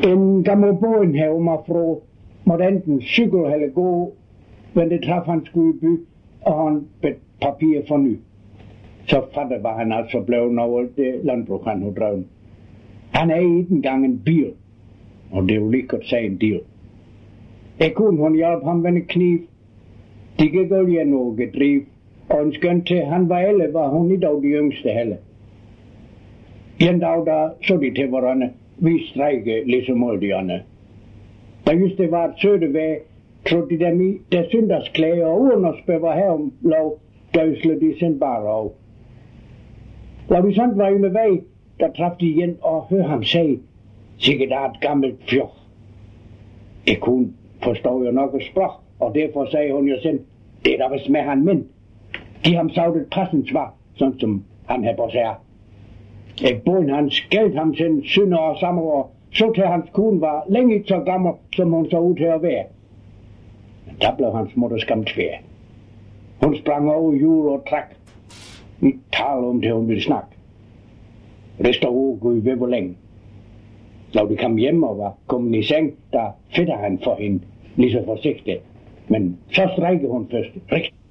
En gammel båden herude fra måtte enten cykle eller gå, men det traf han skulle i by, og han bedt papir for ny. Så fattet var han altså blevet over det landbrug, han havde drevet. Han er ikke engang en bil, og det er jo lige godt sige en bil. Jeg kunne hun hjælpe ham med en kniv. De gik olje noget driv, og en skønt til han var 11, var hun i dag de yngste heller. En dag der så de til hverandre, vi strække ligesom alle de andre. Da just det var et søde vejr, trodde de dem i, der søndagsklæder og uden at spørge herom lov, døsle de sin bare af. Da vi sådan var med vej, der traf de igen og hørte ham sige, sikkert der er et gammelt fjord. Jeg kunne forstå jo nok et sprog, og derfor sagde hun jo selv, det er der vist med han mind. De ham sagt et passende svar, sådan som han havde på sig. Jeg båden han skældte ham sin synder og samme år, så til hans kone var længe så gammel, som hun så ud til at være. Men der blev hans mutter skam tvær. Hun sprang over hjul og trak. Vi talte om det, hun ville snakke. Rester over Gud ved hvor længe. Da de kom hjem og var kommet i seng, der fedte han for hende, lige så forsigtigt. Men så strækkede hun først rigtig.